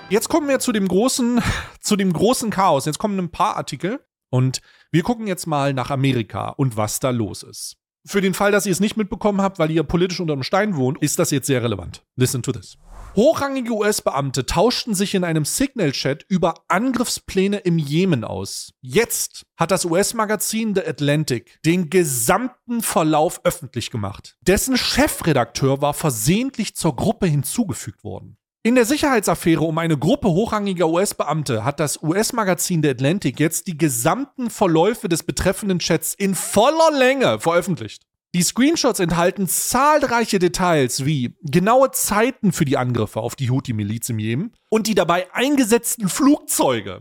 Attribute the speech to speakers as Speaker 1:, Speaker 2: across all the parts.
Speaker 1: Jetzt kommen wir zu dem großen Chaos. Jetzt kommen ein paar Artikel und wir gucken jetzt mal nach Amerika und was da los ist. Für den Fall, dass ihr es nicht mitbekommen habt, weil ihr politisch unter einem Stein wohnt, ist das jetzt sehr relevant. Listen to this. Hochrangige US-Beamte tauschten sich in einem Signal-Chat über Angriffspläne im Jemen aus. Jetzt hat das US-Magazin The Atlantic den gesamten Verlauf öffentlich gemacht. Dessen Chefredakteur war versehentlich zur Gruppe hinzugefügt worden. In der Sicherheitsaffäre um eine Gruppe hochrangiger US-Beamte hat das US-Magazin The Atlantic jetzt die gesamten Verläufe des betreffenden Chats in voller Länge veröffentlicht. Die Screenshots enthalten zahlreiche Details wie genaue Zeiten für die Angriffe auf die Houthi-Miliz im Jemen und die dabei eingesetzten Flugzeuge.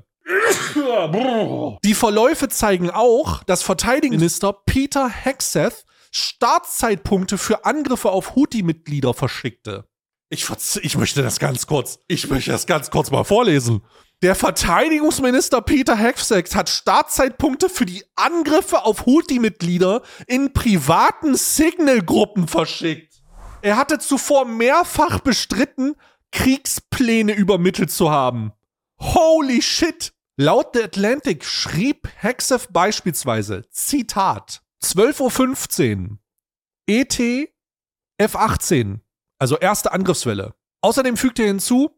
Speaker 1: Die Verläufe zeigen auch, dass Verteidigungsminister Peter Hegseth Startzeitpunkte für Angriffe auf Houthi-Mitglieder verschickte. Ich möchte das ganz kurz mal vorlesen. Der Verteidigungsminister Peter Hegseth hat Startzeitpunkte für die Angriffe auf Houthi-Mitglieder in privaten Signal-Gruppen verschickt. Er hatte zuvor mehrfach bestritten, Kriegspläne übermittelt zu haben. Holy shit! Laut The Atlantic schrieb Hegseth beispielsweise, Zitat, 12:15 Uhr, ET F-18, also erste Angriffswelle. Außerdem fügte er hinzu,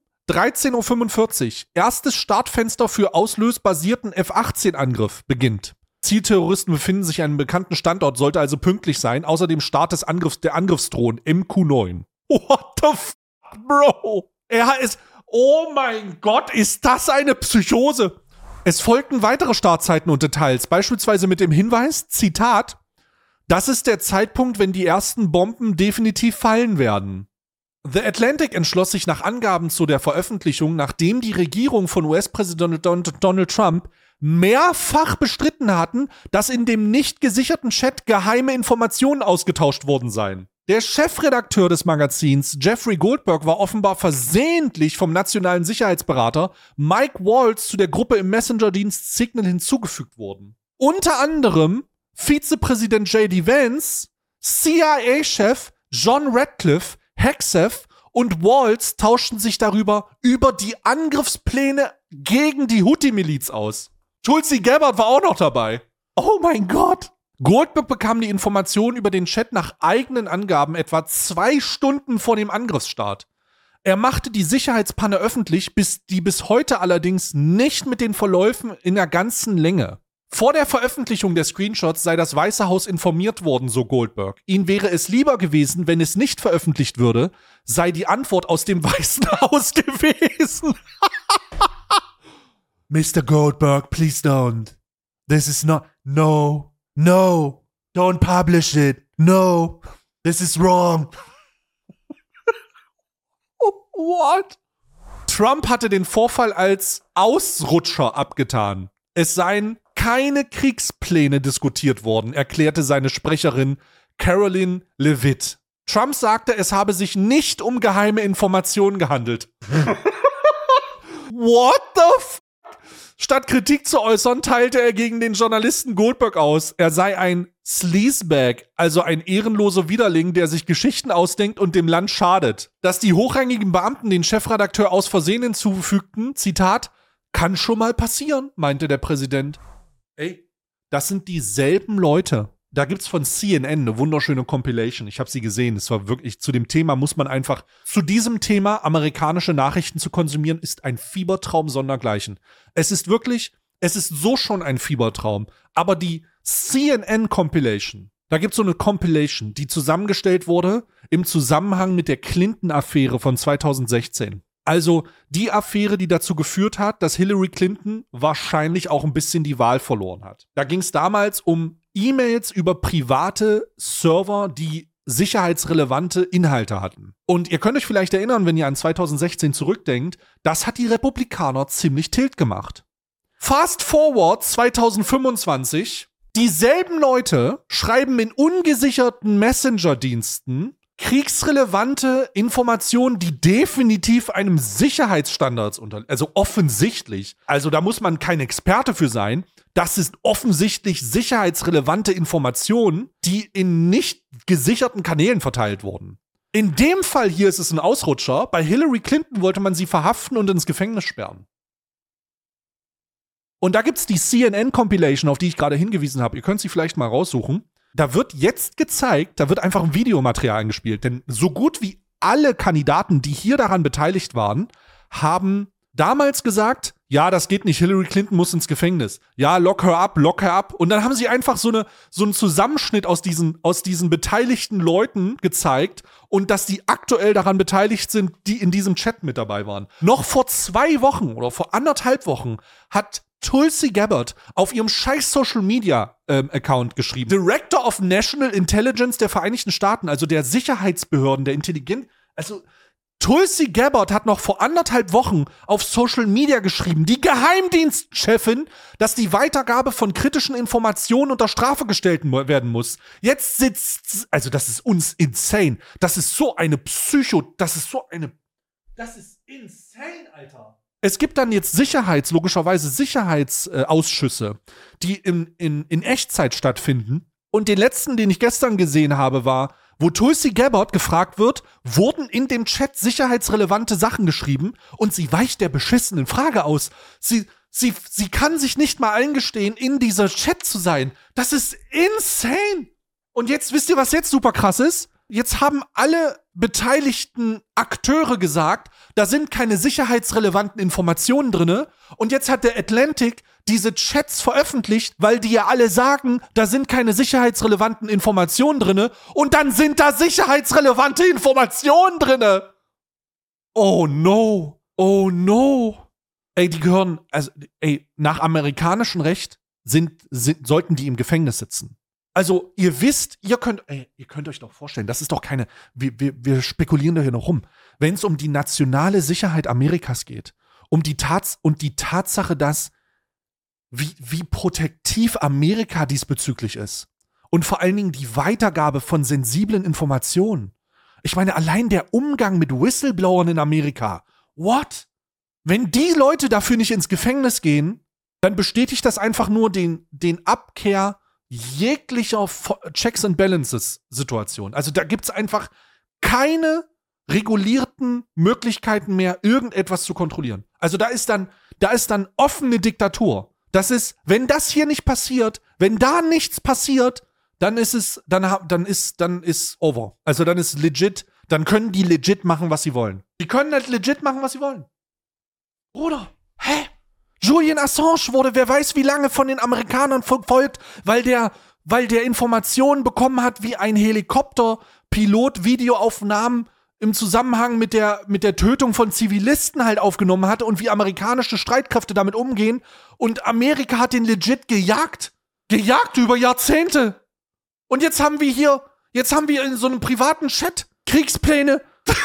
Speaker 1: 13:45 Uhr, erstes Startfenster für auslösbasierten F-18-Angriff beginnt. Zielterroristen befinden sich an einem bekannten Standort, sollte also pünktlich sein. Außerdem Start der Angriffsdrohnen MQ-9. What the fuck, Bro? Oh mein Gott, ist das eine Psychose? Es folgten weitere Startzeiten und Details, beispielsweise mit dem Hinweis, Zitat, das ist der Zeitpunkt, wenn die ersten Bomben definitiv fallen werden. The Atlantic entschloss sich nach Angaben zu der Veröffentlichung, nachdem die Regierung von US-Präsident Donald Trump mehrfach bestritten hatten, dass in dem nicht gesicherten Chat geheime Informationen ausgetauscht worden seien. Der Chefredakteur des Magazins, Jeffrey Goldberg, war offenbar versehentlich vom nationalen Sicherheitsberater Mike Waltz zu der Gruppe im Messenger-Dienst Signal hinzugefügt worden. Unter anderem Vizepräsident J.D. Vance, CIA-Chef John Ratcliffe, Hegseth und Waltz tauschten sich über die Angriffspläne gegen die Houthi-Miliz aus. Tulsi Gabbard war auch noch dabei. Oh mein Gott! Goldberg bekam die Information über den Chat nach eigenen Angaben etwa 2 Stunden vor dem Angriffsstart. Er machte die Sicherheitspanne öffentlich, die bis heute allerdings nicht mit den Verläufen in der ganzen Länge. Vor der Veröffentlichung der Screenshots sei das Weiße Haus informiert worden, so Goldberg. Ihnen wäre es lieber gewesen, wenn es nicht veröffentlicht würde, sei die Antwort aus dem Weißen Haus gewesen. Mr. Goldberg, please don't. This is not... No, don't publish it. No, this is wrong. What? Trump hatte den Vorfall als Ausrutscher abgetan. Es seien keine Kriegspläne diskutiert worden, erklärte seine Sprecherin Caroline Levitt. Trump sagte, es habe sich nicht um geheime Informationen gehandelt. What the f***? Statt Kritik zu äußern, teilte er gegen den Journalisten Goldberg aus, er sei ein Sleazebag, also ein ehrenloser Widerling, der sich Geschichten ausdenkt und dem Land schadet. Dass die hochrangigen Beamten den Chefredakteur aus Versehen hinzufügten, Zitat, kann schon mal passieren, meinte der Präsident. Ey, das sind dieselben Leute. Da gibt's von CNN eine wunderschöne Compilation. Ich habe sie gesehen. Es war wirklich, zu dem Thema zu diesem Thema amerikanische Nachrichten zu konsumieren, ist ein Fiebertraum sondergleichen. Es ist so schon ein Fiebertraum. Aber die CNN Compilation, da gibt's so eine Compilation, die zusammengestellt wurde im Zusammenhang mit der Clinton-Affäre von 2016. Also die Affäre, die dazu geführt hat, dass Hillary Clinton wahrscheinlich auch ein bisschen die Wahl verloren hat. Da ging es damals um E-Mails über private Server, die sicherheitsrelevante Inhalte hatten. Und ihr könnt euch vielleicht erinnern, wenn ihr an 2016 zurückdenkt, das hat die Republikaner ziemlich tilt gemacht. Fast forward 2025, dieselben Leute schreiben in ungesicherten Messenger-Diensten kriegsrelevante Informationen, die definitiv einem Sicherheitsstandards unterliegen. Also offensichtlich. Also da muss man kein Experte für sein. Das ist offensichtlich sicherheitsrelevante Informationen, die in nicht gesicherten Kanälen verteilt wurden. In dem Fall hier ist es ein Ausrutscher. Bei Hillary Clinton wollte man sie verhaften und ins Gefängnis sperren. Und da gibt's die CNN-Compilation, auf die ich gerade hingewiesen habe. Ihr könnt sie vielleicht mal raussuchen. Da wird jetzt gezeigt, da wird einfach ein Videomaterial eingespielt. Denn so gut wie alle Kandidaten, die hier daran beteiligt waren, haben damals gesagt, ja, das geht nicht, Hillary Clinton muss ins Gefängnis. Ja, lock her up, lock her up. Und dann haben sie einfach so einen Zusammenschnitt aus diesen beteiligten Leuten gezeigt und dass die aktuell daran beteiligt sind, die in diesem Chat mit dabei waren. Noch vor 2 Wochen oder vor 1,5 Wochen hat Tulsi Gabbard auf ihrem scheiß Social Media Account geschrieben. Director of National Intelligence der Vereinigten Staaten, also der Sicherheitsbehörden, der Intelligenz, also Tulsi Gabbard hat noch vor 1,5 Wochen auf Social Media geschrieben, die Geheimdienstchefin, dass die Weitergabe von kritischen Informationen unter Strafe gestellt werden muss. Jetzt sitzt, also das ist uns insane. Das ist insane, Alter. Es gibt dann jetzt logischerweise Sicherheitsausschüsse, die in Echtzeit stattfinden. Und den letzten, den ich gestern gesehen habe, war, wo Tulsi Gabbard gefragt wird, wurden in dem Chat sicherheitsrelevante Sachen geschrieben und sie weicht der beschissenen Frage aus. Sie kann sich nicht mal eingestehen, in dieser Chat zu sein. Das ist insane. Und jetzt, wisst ihr, was jetzt super krass ist? Jetzt haben alle beteiligten Akteure gesagt, da sind keine sicherheitsrelevanten Informationen drinne. Und jetzt hat der Atlantic diese Chats veröffentlicht, weil die ja alle sagen, da sind keine sicherheitsrelevanten Informationen drinne. Und dann sind da sicherheitsrelevante Informationen drinne. Oh no. Oh no. Ey, die gehören, also, nach amerikanischem Recht sollten die im Gefängnis sitzen. Also, ihr wisst, ihr könnt euch doch vorstellen, das ist doch keine, wir spekulieren da hier noch rum. Wenn es um die nationale Sicherheit Amerikas geht, um die Tatsache, dass wie protektiv Amerika diesbezüglich ist und vor allen Dingen die Weitergabe von sensiblen Informationen. Ich meine, allein der Umgang mit Whistleblowern in Amerika. What? Wenn die Leute dafür nicht ins Gefängnis gehen, dann bestätigt das einfach nur den Abkehr jeglicher Checks and Balances Situation. Also da gibt's einfach keine regulierten Möglichkeiten mehr, irgendetwas zu kontrollieren. Also da ist dann offene Diktatur. Das ist, wenn das hier nicht passiert, wenn da nichts passiert, dann ist over. Also dann ist legit, dann können die legit machen, was sie wollen. Die können halt legit machen, was sie wollen. Bruder, Julian Assange wurde, wer weiß wie lange, von den Amerikanern verfolgt, weil der Informationen bekommen hat, wie ein Helikopterpilot Videoaufnahmen im Zusammenhang mit der Tötung von Zivilisten halt aufgenommen hat und wie amerikanische Streitkräfte damit umgehen. Und Amerika hat den legit gejagt. Gejagt über Jahrzehnte. Und jetzt haben wir in so einem privaten Chat Kriegspläne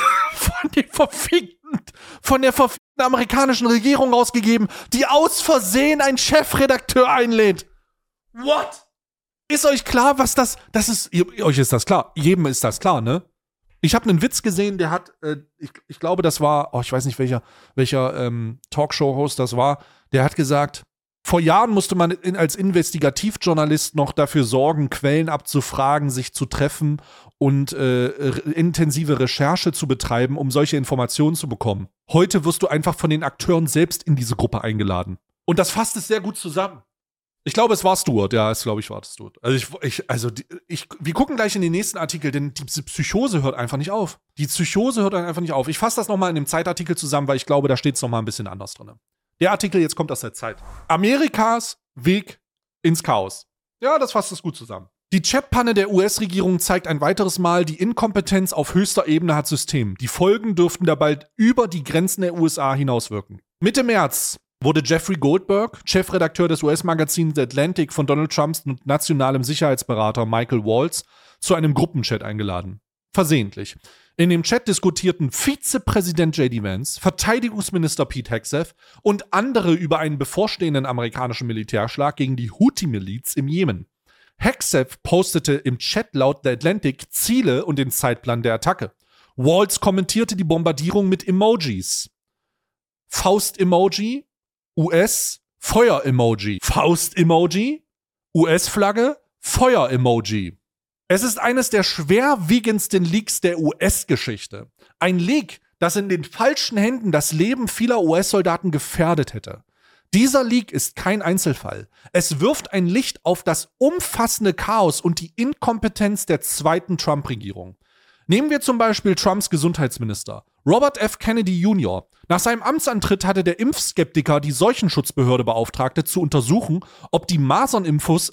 Speaker 1: von der verfickten amerikanischen Regierung rausgegeben, die aus Versehen einen Chefredakteur einlädt. What? Ist euch klar, was das ist? Euch ist das klar. Jedem ist das klar, ne? Ich habe einen Witz gesehen, der hat, ich glaube, das war, ich weiß nicht, welcher Talkshow-Host das war, der hat gesagt, vor Jahren musste man als Investigativjournalist noch dafür sorgen, Quellen abzufragen, sich zu treffen und intensive Recherche zu betreiben, um solche Informationen zu bekommen. Heute wirst du einfach von den Akteuren selbst in diese Gruppe eingeladen. Und das fasst es sehr gut zusammen. Ich glaube, es war Stuart. Ja, es glaube ich war Stuart. Wir gucken gleich in den nächsten Artikel, denn diese Psychose hört einfach nicht auf. Die Psychose hört einfach nicht auf. Ich fasse das nochmal in dem Zeitartikel zusammen, weil ich glaube, da steht es nochmal ein bisschen anders drin. Der Artikel jetzt kommt aus der Zeit. Amerikas Weg ins Chaos. Ja, das fasst es gut zusammen. Die Chatpanne der US-Regierung zeigt ein weiteres Mal, die Inkompetenz auf höchster Ebene hat System. Die Folgen dürften da bald über die Grenzen der USA hinauswirken. Mitte März wurde Jeffrey Goldberg, Chefredakteur des US-Magazins The Atlantic, von Donald Trumps nationalem Sicherheitsberater Michael Waltz zu einem Gruppenchat eingeladen. Versehentlich. In dem Chat diskutierten Vizepräsident J.D. Vance, Verteidigungsminister Pete Hegseth und andere über einen bevorstehenden amerikanischen Militärschlag gegen die Houthi-Miliz im Jemen. Hegseth postete im Chat laut The Atlantic Ziele und den Zeitplan der Attacke. Waltz kommentierte die Bombardierung mit Emojis. Faust-Emoji, US, Feuer-Emoji. Faust-Emoji, US-Flagge, Feuer-Emoji. Es ist eines der schwerwiegendsten Leaks der US-Geschichte. Ein Leak, das in den falschen Händen das Leben vieler US-Soldaten gefährdet hätte. Dieser Leak ist kein Einzelfall. Es wirft ein Licht auf das umfassende Chaos und die Inkompetenz der zweiten Trump-Regierung. Nehmen wir zum Beispiel Trumps Gesundheitsminister, Robert F. Kennedy Jr. Nach seinem Amtsantritt hatte der Impfskeptiker die Seuchenschutzbehörde beauftragt, zu untersuchen, ob die Masernimpfung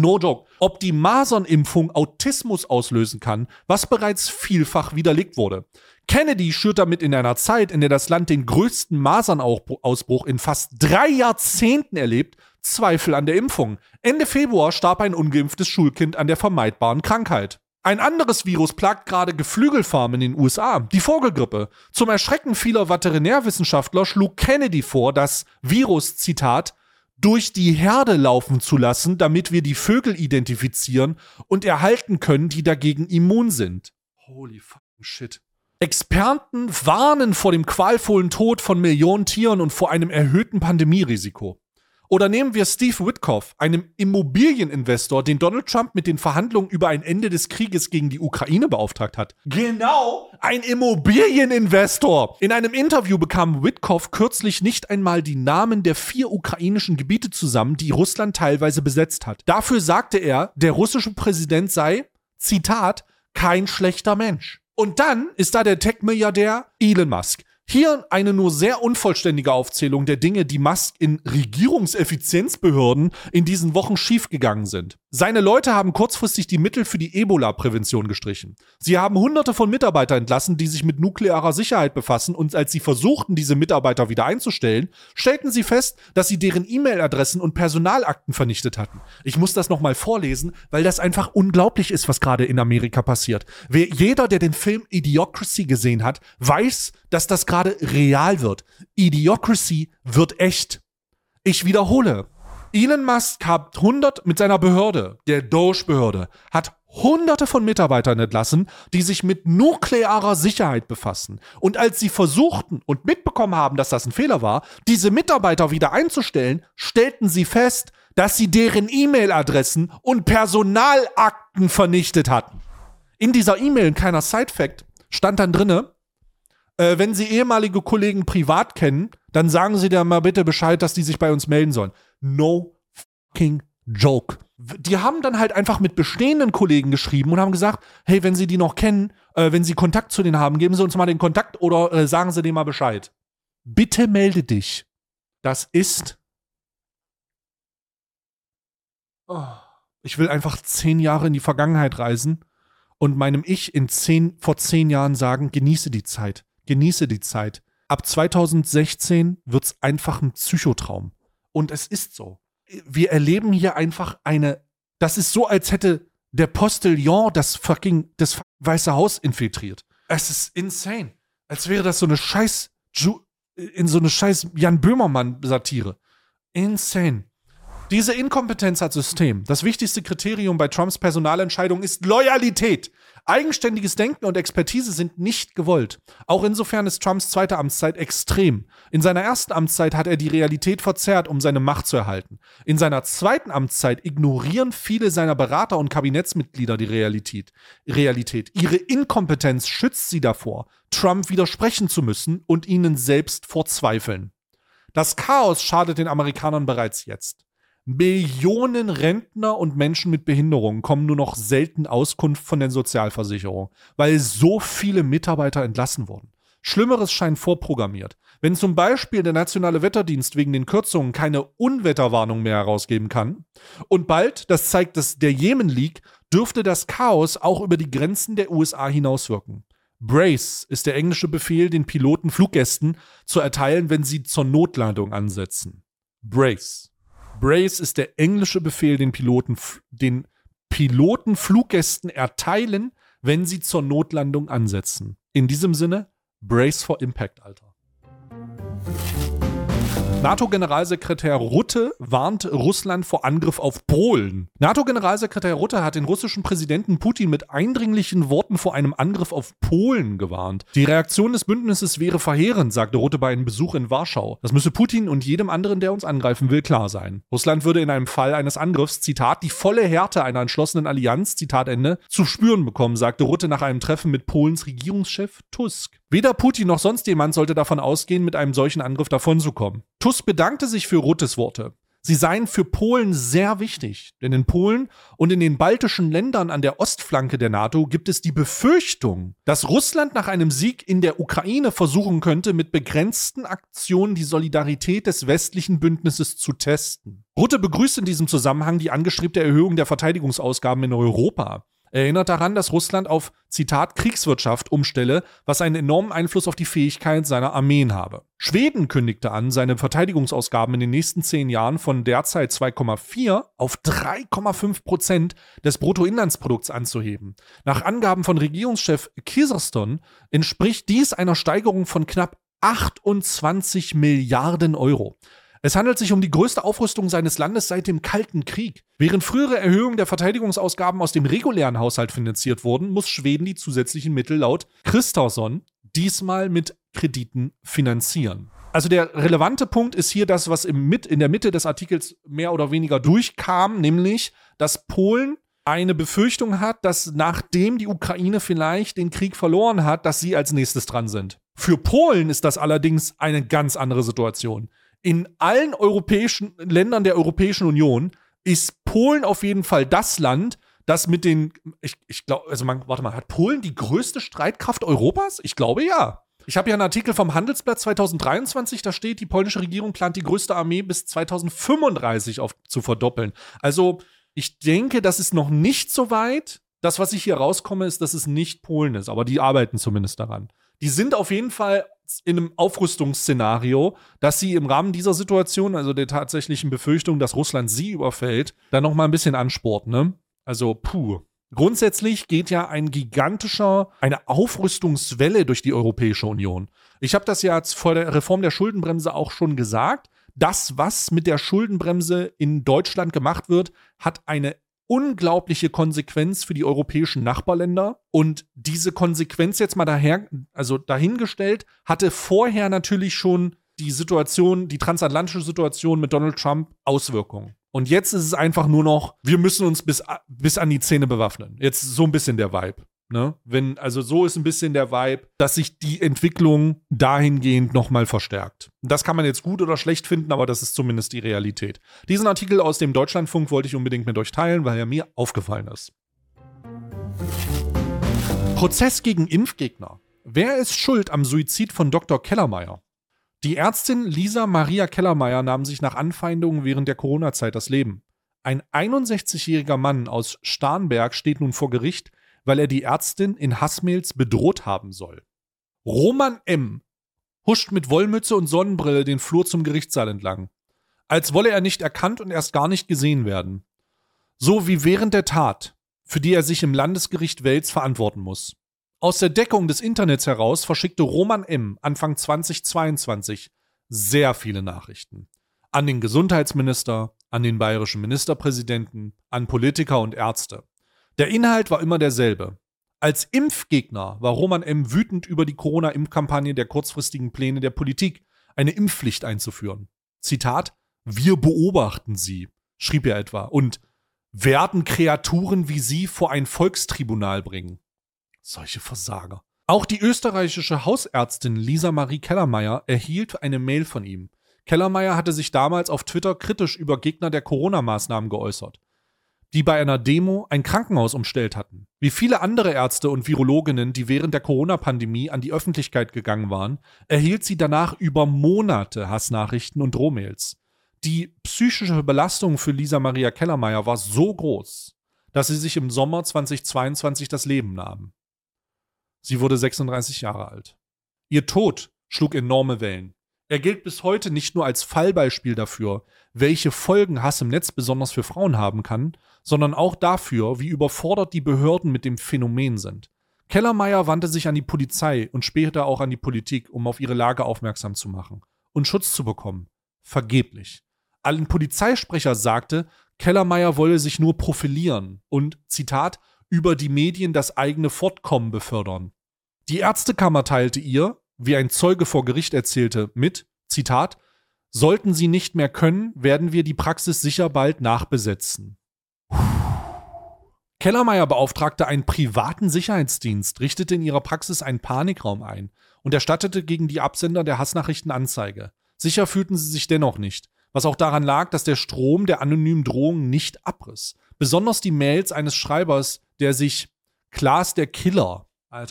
Speaker 1: Autismus auslösen kann, was bereits vielfach widerlegt wurde. Kennedy schürt damit in einer Zeit, in der das Land den größten Masernausbruch in fast 3 Jahrzehnten erlebt, Zweifel an der Impfung. Ende Februar starb ein ungeimpftes Schulkind an der vermeidbaren Krankheit. Ein anderes Virus plagt gerade Geflügelfarmen in den USA, die Vogelgrippe. Zum Erschrecken vieler Veterinärwissenschaftler schlug Kennedy vor, das Virus, Zitat, durch die Herde laufen zu lassen, damit wir die Vögel identifizieren und erhalten können, die dagegen immun sind. Holy fucking shit. Experten warnen vor dem qualvollen Tod von Millionen Tieren und vor einem erhöhten Pandemierisiko. Oder nehmen wir Steve Witkoff, einem Immobilieninvestor, den Donald Trump mit den Verhandlungen über ein Ende des Krieges gegen die Ukraine beauftragt hat. Genau, ein Immobilieninvestor! In einem Interview bekam Witkoff kürzlich nicht einmal die Namen der 4 ukrainischen Gebiete zusammen, die Russland teilweise besetzt hat. Dafür sagte er, der russische Präsident sei, Zitat, kein schlechter Mensch. Und dann ist da der Tech-Milliardär Elon Musk. Hier eine nur sehr unvollständige Aufzählung der Dinge, die Musk in Regierungseffizienzbehörden in diesen Wochen schiefgegangen sind. Seine Leute haben kurzfristig die Mittel für die Ebola-Prävention gestrichen. Sie haben Hunderte von Mitarbeitern entlassen, die sich mit nuklearer Sicherheit befassen, und als sie versuchten, diese Mitarbeiter wieder einzustellen, stellten sie fest, dass sie deren E-Mail-Adressen und Personalakten vernichtet hatten. Ich muss das nochmal vorlesen, weil das einfach unglaublich ist, was gerade in Amerika passiert. Jeder, der den Film Idiocracy gesehen hat, weiß, dass das gerade real wird. Idiocracy wird echt. Ich wiederhole. Elon Musk hat mit seiner Behörde, der Doge-Behörde, hat Hunderte von Mitarbeitern entlassen, die sich mit nuklearer Sicherheit befassen. Und als sie versuchten und mitbekommen haben, dass das ein Fehler war, diese Mitarbeiter wieder einzustellen, stellten sie fest, dass sie deren E-Mail-Adressen und Personalakten vernichtet hatten. In dieser E-Mail, ein kleiner Side-Fact, stand dann drinne, wenn Sie ehemalige Kollegen privat kennen, dann sagen Sie dir mal bitte Bescheid, dass die sich bei uns melden sollen. No fucking joke. Die haben dann halt einfach mit bestehenden Kollegen geschrieben und haben gesagt, hey, wenn Sie die noch kennen, wenn Sie Kontakt zu denen haben, geben Sie uns mal den Kontakt oder sagen Sie denen mal Bescheid. Bitte melde dich. Das ist... Oh. Ich will einfach 10 Jahre in die Vergangenheit reisen und meinem Ich vor 10 Jahren sagen, genieße die Zeit. Genieße die Zeit. Ab 2016 wird's einfach ein Psychotraum. Und es ist so. Wir erleben hier einfach das ist so, als hätte der Postillon das Weiße Haus infiltriert. Es ist insane. Als wäre das so eine scheiß Jan Böhmermann-Satire. Insane. Diese Inkompetenz als System. Das wichtigste Kriterium bei Trumps Personalentscheidung ist Loyalität. Eigenständiges Denken und Expertise sind nicht gewollt. Auch insofern ist Trumps zweite Amtszeit extrem. In seiner ersten Amtszeit hat er die Realität verzerrt, um seine Macht zu erhalten. In seiner zweiten Amtszeit ignorieren viele seiner Berater und Kabinettsmitglieder die Realität. Ihre Inkompetenz schützt sie davor, Trump widersprechen zu müssen und ihnen selbst vor Zweifeln. Das Chaos schadet den Amerikanern bereits jetzt. Millionen Rentner und Menschen mit Behinderungen kommen nur noch selten Auskunft von der Sozialversicherung, weil so viele Mitarbeiter entlassen wurden. Schlimmeres scheint vorprogrammiert. Wenn zum Beispiel der Nationale Wetterdienst wegen den Kürzungen keine Unwetterwarnung mehr herausgeben kann und bald, das zeigt der Jemen-Leak, dürfte das Chaos auch über die Grenzen der USA hinauswirken. Brace ist der englische Befehl, den Piloten Fluggästen zu erteilen, wenn sie zur Notlandung ansetzen. Brace ist der englische Befehl, den Piloten Fluggästen erteilen, wenn sie zur Notlandung ansetzen. In diesem Sinne, brace for impact, Alter. NATO-Generalsekretär Rutte warnt Russland vor Angriff auf Polen. NATO-Generalsekretär Rutte hat den russischen Präsidenten Putin mit eindringlichen Worten vor einem Angriff auf Polen gewarnt. Die Reaktion des Bündnisses wäre verheerend, sagte Rutte bei einem Besuch in Warschau. Das müsse Putin und jedem anderen, der uns angreifen will, klar sein. Russland würde in einem Fall eines Angriffs, Zitat, die volle Härte einer entschlossenen Allianz, Zitat Ende, zu spüren bekommen, sagte Rutte nach einem Treffen mit Polens Regierungschef Tusk. Weder Putin noch sonst jemand sollte davon ausgehen, mit einem solchen Angriff davonzukommen. Tusk bedankte sich für Ruttes Worte. Sie seien für Polen sehr wichtig, denn in Polen und in den baltischen Ländern an der Ostflanke der NATO gibt es die Befürchtung, dass Russland nach einem Sieg in der Ukraine versuchen könnte, mit begrenzten Aktionen die Solidarität des westlichen Bündnisses zu testen. Rutte begrüßt in diesem Zusammenhang die angestrebte Erhöhung der Verteidigungsausgaben in Europa. Er erinnert daran, dass Russland auf, Zitat, Kriegswirtschaft umstelle, was einen enormen Einfluss auf die Fähigkeit seiner Armeen habe. Schweden kündigte an, seine Verteidigungsausgaben in den nächsten 10 Jahren von derzeit 2,4 auf 3,5% des Bruttoinlandsprodukts anzuheben. Nach Angaben von Regierungschef Kristersson entspricht dies einer Steigerung von knapp 28 Milliarden Euro. Es handelt sich um die größte Aufrüstung seines Landes seit dem Kalten Krieg. Während frühere Erhöhungen der Verteidigungsausgaben aus dem regulären Haushalt finanziert wurden, muss Schweden die zusätzlichen Mittel laut Kristersson diesmal mit Krediten finanzieren. Also der relevante Punkt ist hier das, was in der Mitte des Artikels mehr oder weniger durchkam, nämlich, dass Polen eine Befürchtung hat, dass nachdem die Ukraine vielleicht den Krieg verloren hat, dass sie als nächstes dran sind. Für Polen ist das allerdings eine ganz andere Situation. In allen europäischen Ländern der Europäischen Union ist Polen auf jeden Fall das Land, das mit den, ich glaube, hat Polen die größte Streitkraft Europas? Ich glaube ja. Ich habe ja einen Artikel vom Handelsblatt 2023, da steht, die polnische Regierung plant die größte Armee bis 2035 zu verdoppeln. Also ich denke, das ist noch nicht so weit. Das, was ich hier rauskomme, ist, dass es nicht Polen ist, aber die arbeiten zumindest daran. Die sind auf jeden Fall in einem Aufrüstungsszenario, dass sie im Rahmen dieser Situation, also der tatsächlichen Befürchtung, dass Russland sie überfällt, dann noch mal ein bisschen ansporten, ne? Also, Grundsätzlich geht ja eine Aufrüstungswelle durch die Europäische Union. Ich habe das ja vor der Reform der Schuldenbremse auch schon gesagt. Das, was mit der Schuldenbremse in Deutschland gemacht wird, hat eine unglaubliche Konsequenz für die europäischen Nachbarländer. Und diese Konsequenz jetzt mal dahingestellt, hatte vorher natürlich schon die transatlantische Situation mit Donald Trump Auswirkungen. Und jetzt ist es einfach nur noch, wir müssen uns bis an die Zähne bewaffnen. Jetzt so ein bisschen der Vibe. Ne? So ist ein bisschen der Vibe, dass sich die Entwicklung dahingehend nochmal verstärkt. Das kann man jetzt gut oder schlecht finden, aber das ist zumindest die Realität. Diesen Artikel aus dem Deutschlandfunk wollte ich unbedingt mit euch teilen, weil er mir aufgefallen ist. Prozess gegen Impfgegner. Wer ist schuld am Suizid von Dr. Kellermeier? Die Ärztin Lisa Maria Kellermeier nahm sich nach Anfeindungen während der Corona-Zeit das Leben. Ein 61-jähriger Mann aus Starnberg steht nun vor Gericht, weil er die Ärztin in Hassmails bedroht haben soll. Roman M. huscht mit Wollmütze und Sonnenbrille den Flur zum Gerichtssaal entlang. Als wolle er nicht erkannt und erst gar nicht gesehen werden. So wie während der Tat, für die er sich im Landesgericht Wels verantworten muss. Aus der Deckung des Internets heraus verschickte Roman M. Anfang 2022 sehr viele Nachrichten. An den Gesundheitsminister, an den bayerischen Ministerpräsidenten, an Politiker und Ärzte. Der Inhalt war immer derselbe. Als Impfgegner war Roman M. wütend über die Corona-Impfkampagne der kurzfristigen Pläne der Politik, eine Impfpflicht einzuführen. Zitat, wir beobachten sie, schrieb er etwa, und werden Kreaturen wie sie vor ein Volkstribunal bringen. Solche Versager. Auch die österreichische Hausärztin Lisa Marie Kellermeier erhielt eine Mail von ihm. Kellermeier hatte sich damals auf Twitter kritisch über Gegner der Corona-Maßnahmen geäußert, die bei einer Demo ein Krankenhaus umstellt hatten. Wie viele andere Ärzte und Virologinnen, die während der Corona-Pandemie an die Öffentlichkeit gegangen waren, erhielt sie danach über Monate Hassnachrichten und Drohmails. Die psychische Belastung für Lisa Maria Kellermeier war so groß, dass sie sich im Sommer 2022 das Leben nahm. Sie wurde 36 Jahre alt. Ihr Tod schlug enorme Wellen. Er gilt bis heute nicht nur als Fallbeispiel dafür, welche Folgen Hass im Netz besonders für Frauen haben kann, sondern auch dafür, wie überfordert die Behörden mit dem Phänomen sind. Kellermeier wandte sich an die Polizei und später auch an die Politik, um auf ihre Lage aufmerksam zu machen und Schutz zu bekommen. vergeblich. Ein Polizeisprecher sagte, Kellermeyer wolle sich nur profilieren und, Zitat, über die Medien das eigene Fortkommen befördern. Die Ärztekammer teilte ihr, wie ein Zeuge vor Gericht erzählte, mit, Zitat, sollten Sie nicht mehr können, werden wir die Praxis sicher bald nachbesetzen. Kellermeyer beauftragte einen privaten Sicherheitsdienst, richtete in ihrer Praxis einen Panikraum ein und erstattete gegen die Absender der Hassnachrichten Anzeige. Sicher fühlten sie sich dennoch nicht, was auch daran lag, dass der Strom der anonymen Drohungen nicht abriss. Besonders die Mails eines Schreibers, der sich Klaas der Killer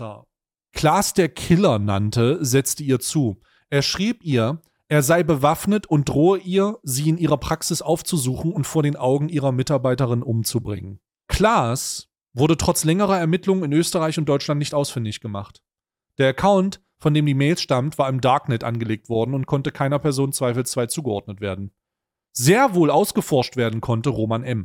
Speaker 1: nannte, setzte ihr zu. Er schrieb ihr, er sei bewaffnet und drohe ihr, sie in ihrer Praxis aufzusuchen und vor den Augen ihrer Mitarbeiterin umzubringen. Klaas wurde trotz längerer Ermittlungen in Österreich und Deutschland nicht ausfindig gemacht. Der Account, von dem die Mail stammt, war im Darknet angelegt worden und konnte keiner Person zweifelsfrei zugeordnet werden. Sehr wohl ausgeforscht werden konnte Roman M.,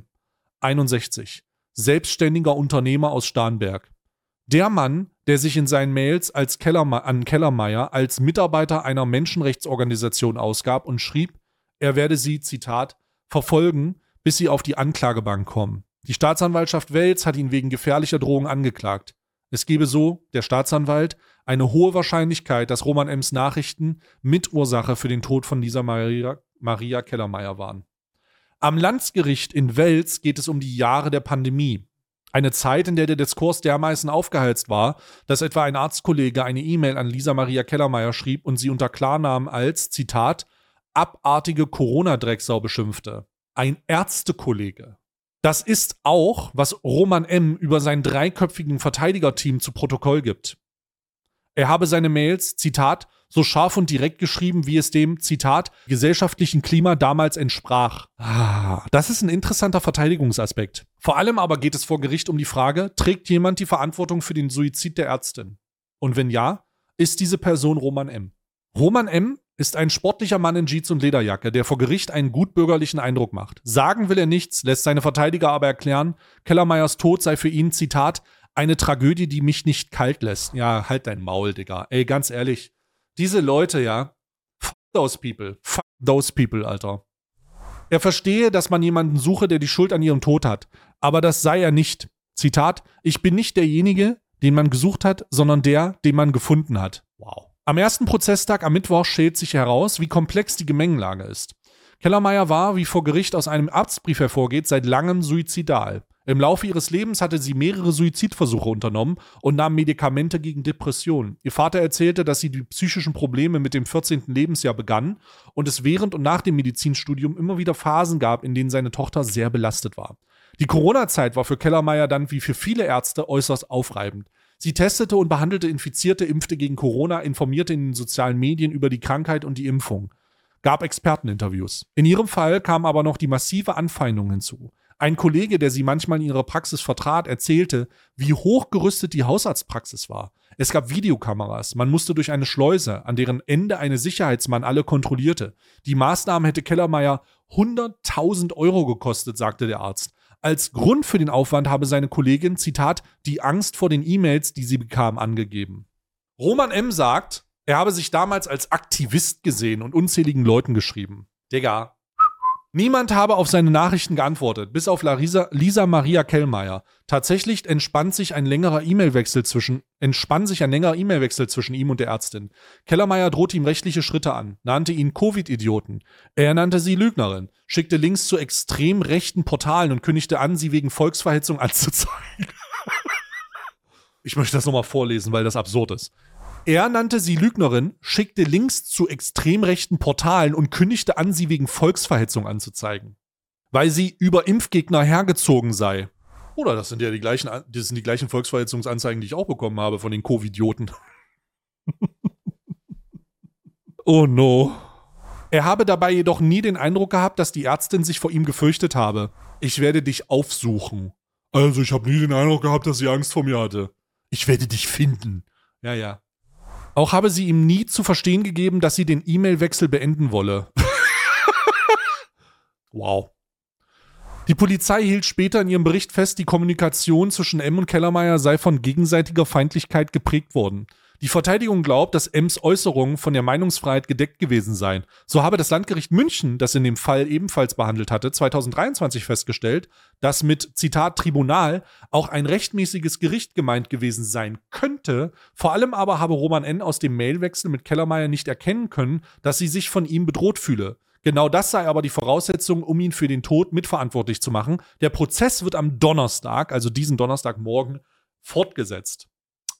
Speaker 1: 61, selbstständiger Unternehmer aus Starnberg. Der Mann, der sich in seinen Mails an Kellermeyer als Mitarbeiter einer Menschenrechtsorganisation ausgab und schrieb, er werde sie, Zitat, verfolgen, bis sie auf die Anklagebank kommen. Die Staatsanwaltschaft Wels hat ihn wegen gefährlicher Drohung angeklagt. Es gebe so, der Staatsanwalt, eine hohe Wahrscheinlichkeit, dass Roman M.'s Nachrichten Mitursache für den Tod von Lisa Maria Kellermeyer waren. Am Landgericht in Wels geht es um die Jahre der Pandemie. Eine Zeit, in der der Diskurs dermaßen aufgeheizt war, dass etwa ein Arztkollege eine E-Mail an Lisa Maria Kellermeyer schrieb und sie unter Klarnamen als, Zitat, abartige Corona-Drecksau beschimpfte. Ein Ärztekollege. Das ist auch, was Roman M. über sein dreiköpfigen Verteidigerteam zu Protokoll gibt. Er habe seine Mails, Zitat, so scharf und direkt geschrieben, wie es dem, Zitat, gesellschaftlichen Klima damals entsprach. Das ist ein interessanter Verteidigungsaspekt. Vor allem aber geht es vor Gericht um die Frage, trägt jemand die Verantwortung für den Suizid der Ärztin? Und wenn ja, ist diese Person Roman M. Roman M. ist ein sportlicher Mann in Jeans und Lederjacke, der vor Gericht einen gutbürgerlichen Eindruck macht. Sagen will er nichts, lässt seine Verteidiger aber erklären, Kellermeyers Tod sei für ihn, Zitat, eine Tragödie, die mich nicht kalt lässt. Ja, halt dein Maul, Digga. Ey, ganz ehrlich, diese Leute, ja, fuck those people, Alter. Er verstehe, dass man jemanden suche, der die Schuld an ihrem Tod hat, aber das sei er nicht. Zitat, ich bin nicht derjenige, den man gesucht hat, sondern der, den man gefunden hat. Wow. Am ersten Prozesstag am Mittwoch stellt sich heraus, wie komplex die Gemengelage ist. Kellermeyer war, wie vor Gericht aus einem Arztbrief hervorgeht, seit langem suizidal. Im Laufe ihres Lebens hatte sie mehrere Suizidversuche unternommen und nahm Medikamente gegen Depressionen. Ihr Vater erzählte, dass sie die psychischen Probleme mit dem 14. Lebensjahr begann und es während und nach dem Medizinstudium immer wieder Phasen gab, in denen seine Tochter sehr belastet war. Die Corona-Zeit war für Kellermeyer dann wie für viele Ärzte äußerst aufreibend. Sie testete und behandelte Infizierte, impfte gegen Corona, informierte in den sozialen Medien über die Krankheit und die Impfung, gab Experteninterviews. In ihrem Fall kam aber noch die massive Anfeindung hinzu. Ein Kollege, der sie manchmal in ihrer Praxis vertrat, erzählte, wie hochgerüstet die Hausarztpraxis war. Es gab Videokameras, man musste durch eine Schleuse, an deren Ende ein Sicherheitsmann alle kontrollierte. Die Maßnahme hätte Kellermeyer 100.000 Euro gekostet, sagte der Arzt. Als Grund für den Aufwand habe seine Kollegin, Zitat, die Angst vor den E-Mails, die sie bekam, angegeben. Roman M. sagt, er habe sich damals als Aktivist gesehen und unzähligen Leuten geschrieben. Digga. Niemand habe auf seine Nachrichten geantwortet, bis auf Lisa Maria Kellermeyer. Tatsächlich entspann sich ein längerer E-Mail-Wechsel zwischen ihm und der Ärztin. Kellermeyer drohte ihm rechtliche Schritte an, nannte ihn Covid-Idioten. Er nannte sie Lügnerin, schickte Links zu extrem rechten Portalen und kündigte an, sie wegen Volksverhetzung anzuzeigen. Ich möchte das nochmal vorlesen, weil das absurd ist. Er nannte sie Lügnerin, schickte Links zu extrem rechten Portalen und kündigte an, sie wegen Volksverhetzung anzuzeigen. Weil sie über Impfgegner hergezogen sei. Oder das sind ja die gleichen Volksverhetzungsanzeigen, die ich auch bekommen habe von den Covidioten. Oh no. Er habe dabei jedoch nie den Eindruck gehabt, dass die Ärztin sich vor ihm gefürchtet habe. Ich werde dich aufsuchen. Also ich habe nie den Eindruck gehabt, dass sie Angst vor mir hatte. Ich werde dich finden. Ja. Auch habe sie ihm nie zu verstehen gegeben, dass sie den E-Mail-Wechsel beenden wolle. Wow. Die Polizei hielt später in ihrem Bericht fest, die Kommunikation zwischen M. und Kellermeyer sei von gegenseitiger Feindlichkeit geprägt worden. Die Verteidigung glaubt, dass Ems Äußerungen von der Meinungsfreiheit gedeckt gewesen seien. So habe das Landgericht München, das in dem Fall ebenfalls behandelt hatte, 2023 festgestellt, dass mit, Zitat, Tribunal auch ein rechtmäßiges Gericht gemeint gewesen sein könnte. Vor allem aber habe Roman N. aus dem Mailwechsel mit Kellermeier nicht erkennen können, dass sie sich von ihm bedroht fühle. Genau das sei aber die Voraussetzung, um ihn für den Tod mitverantwortlich zu machen. Der Prozess wird am Donnerstag, also diesen Donnerstagmorgen, fortgesetzt.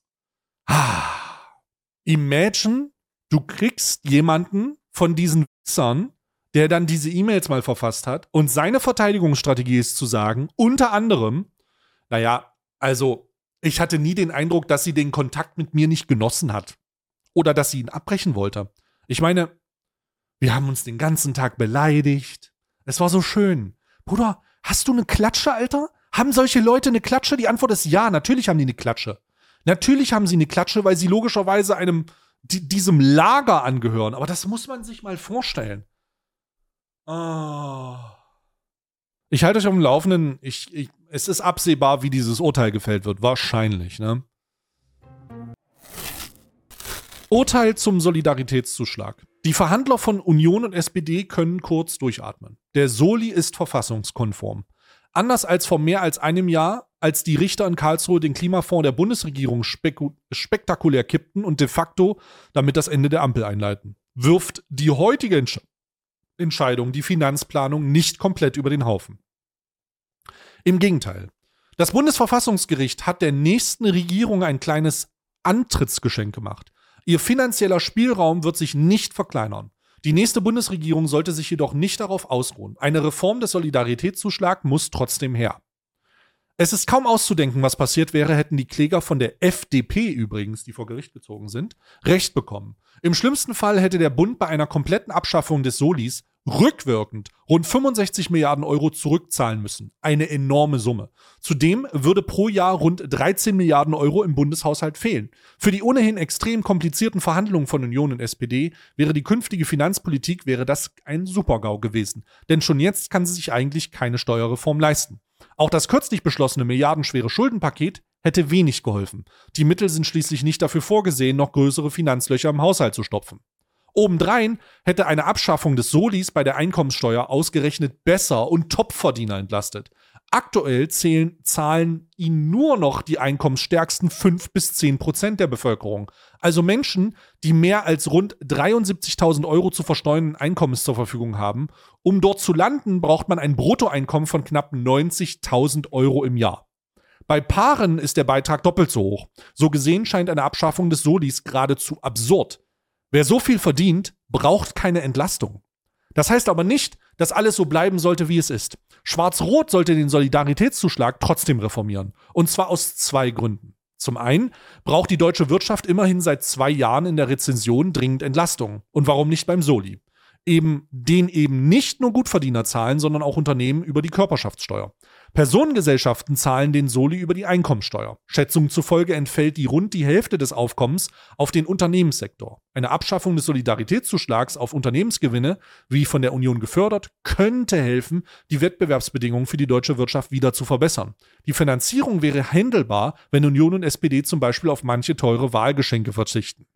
Speaker 1: Imagine, du kriegst jemanden von diesen Witzern, der dann diese E-Mails mal verfasst hat und seine Verteidigungsstrategie ist zu sagen, unter anderem, naja, also ich hatte nie den Eindruck, dass sie den Kontakt mit mir nicht genossen hat oder dass sie ihn abbrechen wollte. Ich meine, wir haben uns den ganzen Tag beleidigt. Es war so schön. Bruder, hast du eine Klatsche, Alter? Haben solche Leute eine Klatsche? Die Antwort ist ja, natürlich haben die eine Klatsche. Natürlich haben sie eine Klatsche, weil sie logischerweise diesem Lager angehören. Aber das muss man sich mal vorstellen. Oh. Ich halte euch auf dem Laufenden. Es ist absehbar, wie dieses Urteil gefällt wird. Wahrscheinlich, ne? Urteil zum Solidaritätszuschlag. Die Verhandler von Union und SPD können kurz durchatmen. Der Soli ist verfassungskonform. Anders als vor mehr als einem Jahr, als die Richter in Karlsruhe den Klimafonds der Bundesregierung spektakulär kippten und de facto damit das Ende der Ampel einleiten, wirft die heutige Entscheidung die Finanzplanung nicht komplett über den Haufen. Im Gegenteil. Das Bundesverfassungsgericht hat der nächsten Regierung ein kleines Antrittsgeschenk gemacht. Ihr finanzieller Spielraum wird sich nicht verkleinern. Die nächste Bundesregierung sollte sich jedoch nicht darauf ausruhen. Eine Reform des Solidaritätszuschlags muss trotzdem her. Es ist kaum auszudenken, was passiert wäre, hätten die Kläger von der FDP übrigens, die vor Gericht gezogen sind, Recht bekommen. Im schlimmsten Fall hätte der Bund bei einer kompletten Abschaffung des Solis rückwirkend rund 65 Milliarden Euro zurückzahlen müssen. Eine enorme Summe. Zudem würde pro Jahr rund 13 Milliarden Euro im Bundeshaushalt fehlen. Für die ohnehin extrem komplizierten Verhandlungen von Union und SPD wäre die künftige Finanzpolitik das ein Super-GAU gewesen. Denn schon jetzt kann sie sich eigentlich keine Steuerreform leisten. Auch das kürzlich beschlossene milliardenschwere Schuldenpaket hätte wenig geholfen. Die Mittel sind schließlich nicht dafür vorgesehen, noch größere Finanzlöcher im Haushalt zu stopfen. Obendrein hätte eine Abschaffung des Solis bei der Einkommenssteuer ausgerechnet besser und Topverdiener entlastet. Aktuell zahlen ihn nur noch die einkommensstärksten 5-10% der Bevölkerung. Also Menschen, die mehr als rund 73.000 Euro zu versteuernden Einkommens zur Verfügung haben. Um dort zu landen, braucht man ein Bruttoeinkommen von knapp 90.000 Euro im Jahr. Bei Paaren ist der Beitrag doppelt so hoch. So gesehen scheint eine Abschaffung des Solis geradezu absurd. Wer so viel verdient, braucht keine Entlastung. Das heißt aber nicht, dass alles so bleiben sollte, wie es ist. Schwarz-Rot sollte den Solidaritätszuschlag trotzdem reformieren. Und zwar aus 2 Gründen. Zum einen braucht die deutsche Wirtschaft immerhin seit 2 Jahren in der Rezession dringend Entlastung. Und warum nicht beim Soli? Eben nicht nur Gutverdiener zahlen, sondern auch Unternehmen über die Körperschaftssteuer. Personengesellschaften zahlen den Soli über die Einkommensteuer. Schätzungen zufolge entfällt rund die Hälfte des Aufkommens auf den Unternehmenssektor. Eine Abschaffung des Solidaritätszuschlags auf Unternehmensgewinne, wie von der Union gefördert, könnte helfen, die Wettbewerbsbedingungen für die deutsche Wirtschaft wieder zu verbessern. Die Finanzierung wäre händelbar, wenn Union und SPD zum Beispiel auf manche teure Wahlgeschenke verzichten.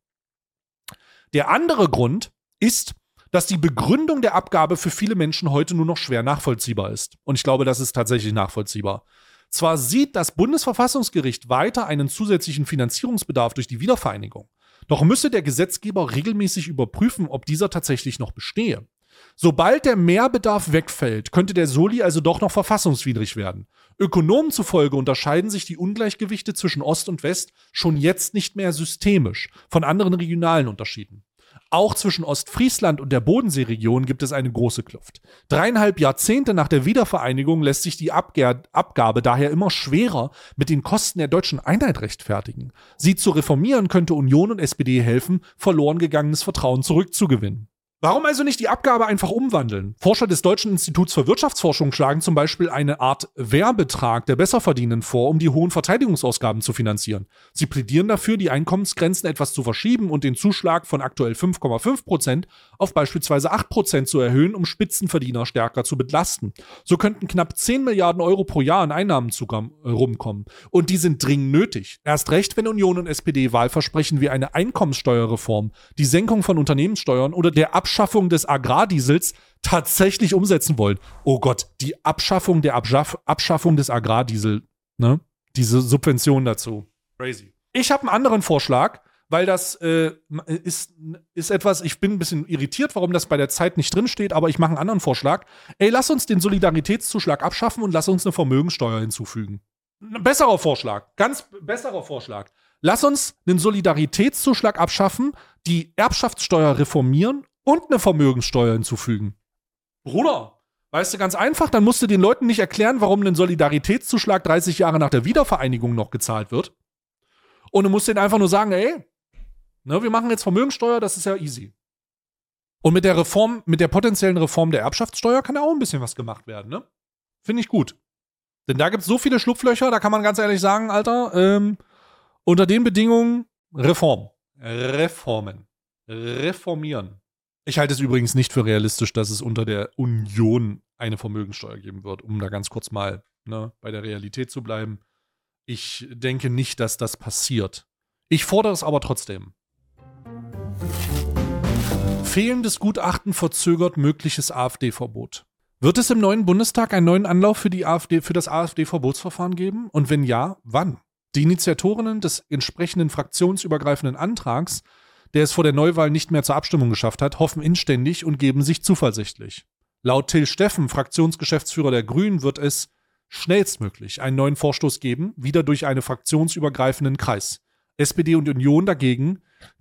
Speaker 1: Der andere Grund ist, dass die Begründung der Abgabe für viele Menschen heute nur noch schwer nachvollziehbar ist. Und ich glaube, das ist tatsächlich nachvollziehbar. Zwar sieht das Bundesverfassungsgericht weiter einen zusätzlichen Finanzierungsbedarf durch die Wiedervereinigung, doch müsse der Gesetzgeber regelmäßig überprüfen, ob dieser tatsächlich noch bestehe. Sobald der Mehrbedarf wegfällt, könnte der Soli also doch noch verfassungswidrig werden. Ökonomen zufolge unterscheiden sich die Ungleichgewichte zwischen Ost und West schon jetzt nicht mehr systemisch von anderen regionalen Unterschieden. Auch zwischen Ostfriesland und der Bodenseeregion gibt es eine große Kluft. 3,5 Jahrzehnte nach der Wiedervereinigung lässt sich die Abgabe daher immer schwerer mit den Kosten der deutschen Einheit rechtfertigen. Sie zu reformieren könnte Union und SPD helfen, verloren gegangenes Vertrauen zurückzugewinnen. Warum also nicht die Abgabe einfach umwandeln? Forscher des Deutschen Instituts für Wirtschaftsforschung schlagen zum Beispiel eine Art Wehrbetrag der Besserverdienenden vor, um die hohen Verteidigungsausgaben zu finanzieren. Sie plädieren dafür, die Einkommensgrenzen etwas zu verschieben und den Zuschlag von aktuell 5,5% auf beispielsweise 8% zu erhöhen, um Spitzenverdiener stärker zu belasten. So könnten knapp 10 Milliarden Euro pro Jahr an Einnahmen rumkommen. Und die sind dringend nötig. Erst recht, wenn Union und SPD Wahlversprechen wie eine Einkommenssteuerreform, die Senkung von Unternehmenssteuern oder der Abschaffung des Agrardiesels tatsächlich umsetzen wollen. Oh Gott, die Abschaffung des Agrardiesel, ne? Diese Subvention dazu. Crazy. Ich habe einen anderen Vorschlag, weil das ist etwas, ich bin ein bisschen irritiert, warum das bei der Zeit nicht drinsteht, aber ich mache einen anderen Vorschlag. Ey, lass uns den Solidaritätszuschlag abschaffen und lass uns eine Vermögensteuer hinzufügen. Ein besserer Vorschlag, ganz besserer Vorschlag. Lass uns den Solidaritätszuschlag abschaffen, die Erbschaftssteuer reformieren und eine Vermögenssteuer hinzufügen. Bruder, weißt du, ganz einfach, dann musst du den Leuten nicht erklären, warum ein Solidaritätszuschlag 30 Jahre nach der Wiedervereinigung noch gezahlt wird. Und du musst denen einfach nur sagen, ey, ne, wir machen jetzt Vermögenssteuer, das ist ja easy. Und mit der potenziellen Reform der Erbschaftssteuer kann ja auch ein bisschen was gemacht werden, ne? Finde ich gut. Denn da gibt es so viele Schlupflöcher, da kann man ganz ehrlich sagen, Alter, unter den Bedingungen Reformieren. Ich halte es übrigens nicht für realistisch, dass es unter der Union eine Vermögensteuer geben wird, um da ganz kurz mal bei der Realität zu bleiben. Ich denke nicht, dass das passiert. Ich fordere es aber trotzdem. Fehlendes Gutachten verzögert mögliches AfD-Verbot. Wird es im neuen Bundestag einen neuen Anlauf für das AfD-Verbotsverfahren geben? Und wenn ja, wann? Die Initiatorinnen des entsprechenden fraktionsübergreifenden Antrags, der es vor der Neuwahl nicht mehr zur Abstimmung geschafft hat, hoffen inständig und geben sich zuversichtlich. Laut Till Steffen, Fraktionsgeschäftsführer der Grünen, wird es schnellstmöglich einen neuen Vorstoß geben, wieder durch einen fraktionsübergreifenden Kreis. SPD und Union dagegen,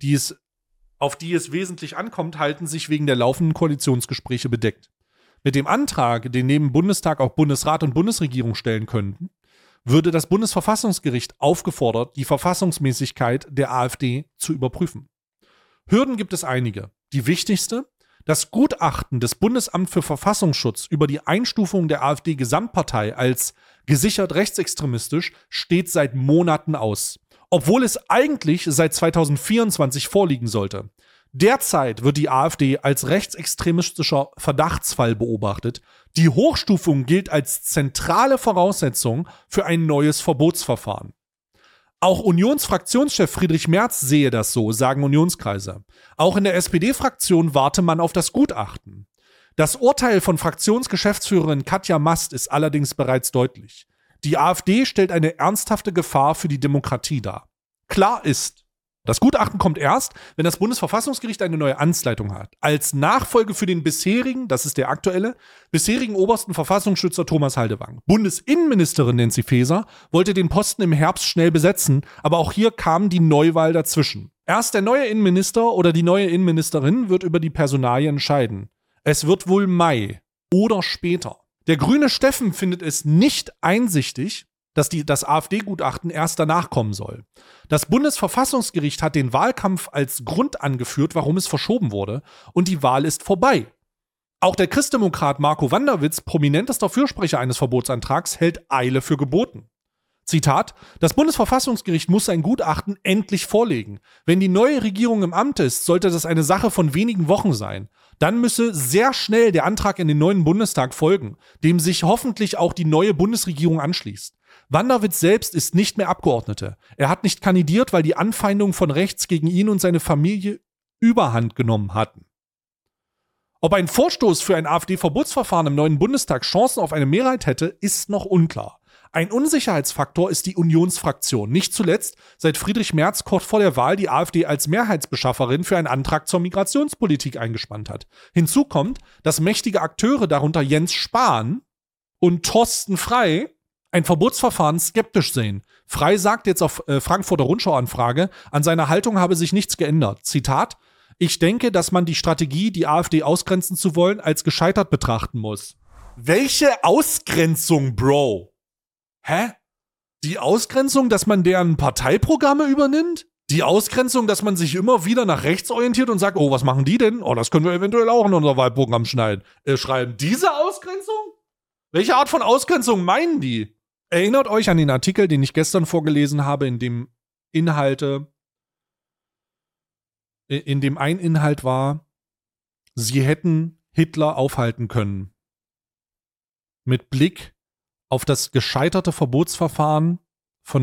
Speaker 1: auf die es wesentlich ankommt, halten sich wegen der laufenden Koalitionsgespräche bedeckt. Mit dem Antrag, den neben Bundestag auch Bundesrat und Bundesregierung stellen könnten, würde das Bundesverfassungsgericht aufgefordert, die Verfassungsmäßigkeit der AfD zu überprüfen. Hürden gibt es einige. Die wichtigste: Das Gutachten des Bundesamts für Verfassungsschutz über die Einstufung der AfD-Gesamtpartei als gesichert rechtsextremistisch steht seit Monaten aus, obwohl es eigentlich seit 2024 vorliegen sollte. Derzeit wird die AfD als rechtsextremistischer Verdachtsfall beobachtet. Die Hochstufung gilt als zentrale Voraussetzung für ein neues Verbotsverfahren. Auch Unionsfraktionschef Friedrich Merz sehe das so, sagen Unionskreise. Auch in der SPD-Fraktion warte man auf das Gutachten. Das Urteil von Fraktionsgeschäftsführerin Katja Mast ist allerdings bereits deutlich. Die AfD stellt eine ernsthafte Gefahr für die Demokratie dar. Klar ist, das Gutachten kommt erst, wenn das Bundesverfassungsgericht eine neue Amtsleitung hat. Als Nachfolge für den bisherigen obersten Verfassungsschützer Thomas Haldenwang. Bundesinnenministerin Nancy Faeser wollte den Posten im Herbst schnell besetzen, aber auch hier kam die Neuwahl dazwischen. Erst der neue Innenminister oder die neue Innenministerin wird über die Personalie entscheiden. Es wird wohl Mai oder später. Der grüne Steffen findet es nicht einsichtig, dass das AfD-Gutachten erst danach kommen soll. Das Bundesverfassungsgericht hat den Wahlkampf als Grund angeführt, warum es verschoben wurde, und die Wahl ist vorbei. Auch der Christdemokrat Marco Wanderwitz, prominentester Fürsprecher eines Verbotsantrags, hält Eile für geboten. Zitat: Das Bundesverfassungsgericht muss sein Gutachten endlich vorlegen. Wenn die neue Regierung im Amt ist, sollte das eine Sache von wenigen Wochen sein. Dann müsse sehr schnell der Antrag in den neuen Bundestag folgen, dem sich hoffentlich auch die neue Bundesregierung anschließt. Wanderwitz selbst ist nicht mehr Abgeordneter. Er hat nicht kandidiert, weil die Anfeindungen von rechts gegen ihn und seine Familie Überhand genommen hatten. Ob ein Vorstoß für ein AfD-Verbotsverfahren im neuen Bundestag Chancen auf eine Mehrheit hätte, ist noch unklar. Ein Unsicherheitsfaktor ist die Unionsfraktion. Nicht zuletzt, seit Friedrich Merz kurz vor der Wahl die AfD als Mehrheitsbeschafferin für einen Antrag zur Migrationspolitik eingespannt hat. Hinzu kommt, dass mächtige Akteure, darunter Jens Spahn und Thorsten Frey, ein Verbotsverfahren skeptisch sehen. Frey sagt jetzt auf Frankfurter Rundschau-Anfrage, an seiner Haltung habe sich nichts geändert. Zitat: Ich denke, dass man die Strategie, die AfD ausgrenzen zu wollen, als gescheitert betrachten muss. Welche Ausgrenzung, Bro? Hä? Die Ausgrenzung, dass man deren Parteiprogramme übernimmt? Die Ausgrenzung, dass man sich immer wieder nach rechts orientiert und sagt, oh, was machen die denn? Oh, das können wir eventuell auch in unser Wahlprogramm schreiben. Diese Ausgrenzung? Welche Art von Ausgrenzung meinen die? Erinnert euch an den Artikel, den ich gestern vorgelesen habe, in dem ein Inhalt war, sie hätten Hitler aufhalten können. Mit Blick auf das gescheiterte Verbotsverfahren von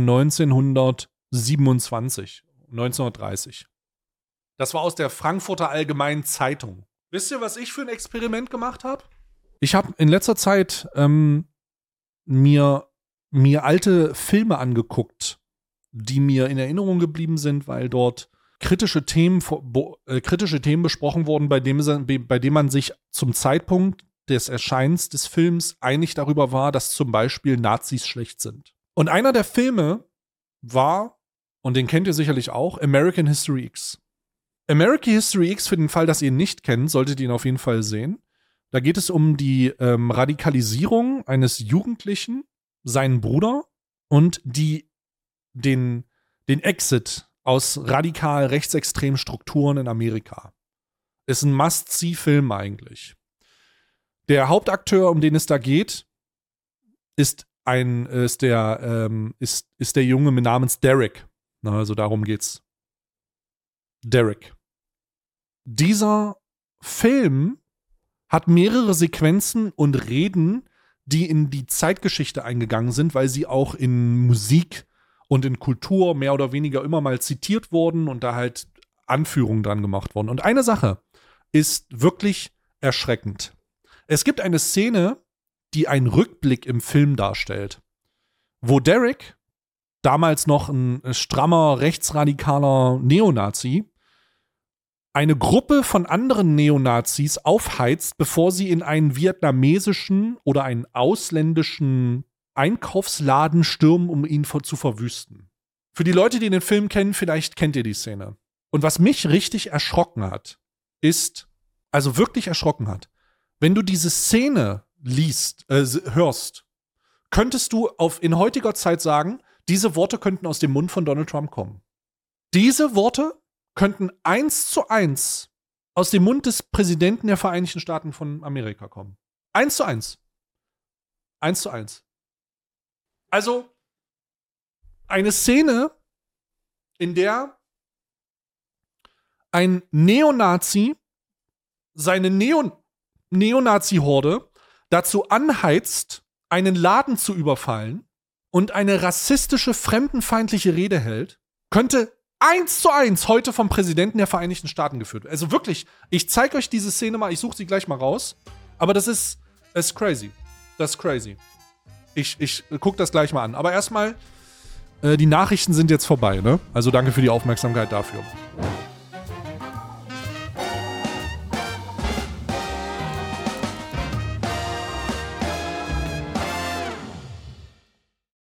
Speaker 1: 1930. Das war aus der Frankfurter Allgemeinen Zeitung. Wisst ihr, was ich für ein Experiment gemacht habe? Ich habe in letzter Zeit mir alte Filme angeguckt, die mir in Erinnerung geblieben sind, weil dort kritische Themen besprochen wurden, bei dem man sich zum Zeitpunkt des Erscheinens des Films einig darüber war, dass zum Beispiel Nazis schlecht sind. Und einer der Filme war, und den kennt ihr sicherlich auch, American History X. American History X, für den Fall, dass ihr ihn nicht kennt, solltet ihr ihn auf jeden Fall sehen. Da geht es um die Radikalisierung eines Jugendlichen, seinen Bruder und den Exit aus radikal rechtsextremen Strukturen in Amerika. Ist ein Must-See-Film eigentlich. Der Hauptakteur, um den es da geht, ist der Junge mit namens Derek. Also darum geht's. Derek. Dieser Film hat mehrere Sequenzen und Reden, die in die Zeitgeschichte eingegangen sind, weil sie auch in Musik und in Kultur mehr oder weniger immer mal zitiert wurden und da halt Anführungen dran gemacht wurden. Und eine Sache ist wirklich erschreckend. Es gibt eine Szene, die einen Rückblick im Film darstellt, wo Derek, damals noch ein strammer, rechtsradikaler Neonazi, eine Gruppe von anderen Neonazis aufheizt, bevor sie in einen vietnamesischen oder einen ausländischen Einkaufsladen stürmen, um ihn zu verwüsten. Für die Leute, die den Film kennen, vielleicht kennt ihr die Szene. Und was mich richtig erschrocken hat, wenn du diese Szene hörst, könntest du in heutiger Zeit sagen, diese Worte könnten aus dem Mund von Donald Trump kommen. Diese Worte könnten 1:1 aus dem Mund des Präsidenten der Vereinigten Staaten von Amerika kommen. 1:1. 1:1. Also eine Szene, in der ein Neonazi seine Neonazi-Horde dazu anheizt, einen Laden zu überfallen und eine rassistische, fremdenfeindliche Rede hält, könnte 1:1 heute vom Präsidenten der Vereinigten Staaten geführt werden. Also wirklich, ich zeige euch diese Szene mal, ich suche sie gleich mal raus, aber das ist crazy. Das ist crazy. Ich gucke das gleich mal an. Aber erstmal, die Nachrichten sind jetzt vorbei, ne? Also danke für die Aufmerksamkeit dafür.